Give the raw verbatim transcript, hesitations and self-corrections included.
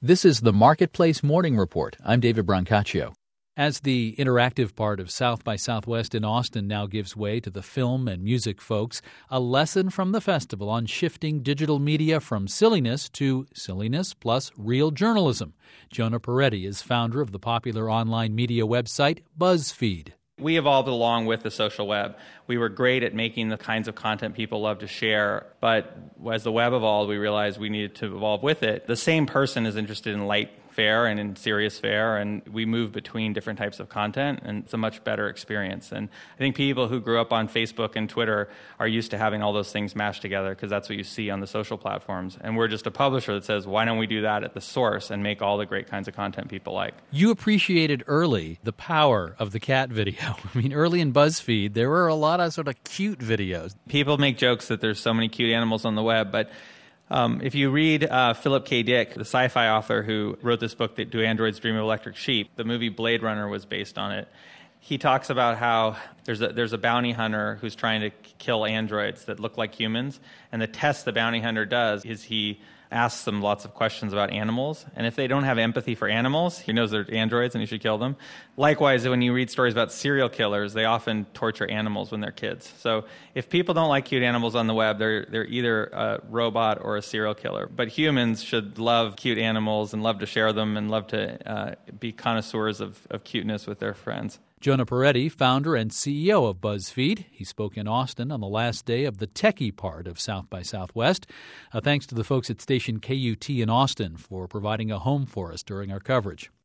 This is the Marketplace Morning Report. I'm David Brancaccio. As the interactive part of South by Southwest in Austin now gives way to the film and music folks, a lesson from the festival on shifting digital media from silliness to silliness plus real journalism. Jonah Peretti is founder of the popular online media website BuzzFeed. We evolved along with the social web. We were great at making the kinds of content people love to share, but as the web evolved, we realized we needed to evolve with it. The same person is interested in light fare and in serious fare, and we move between different types of content, and it's a much better experience. And I think people who grew up on Facebook and Twitter are used to having all those things mashed together because that's what you see on the social platforms. And we're just a publisher that says, why don't we do that at the source and make all the great kinds of content people like? You appreciated early the power of the cat video. I mean, early in BuzzFeed, there were a lot of sort of cute videos. People make jokes that there's so many cute animals on the web, but Um, if you read uh, Philip K. Dick, the sci-fi author who wrote this book, that Do Androids Dream of Electric Sheep? The movie Blade Runner was based on it. He talks about how there's a, there's a bounty hunter who's trying to kill androids that look like humans, and the test the bounty hunter does is he asks them lots of questions about animals, and if they don't have empathy for animals, he knows they're androids and he should kill them. Likewise, when you read stories about serial killers, they often torture animals when they're kids. So if people don't like cute animals on the web, they're they're either a robot or a serial killer. But humans should love cute animals and love to share them and love to uh, be connoisseurs of, of cuteness with their friends. Jonah Peretti, founder and C E O of BuzzFeed. He spoke in Austin on the last day of the techie part of South by Southwest. Uh, thanks to the folks at station K U T in Austin for providing a home for us during our coverage.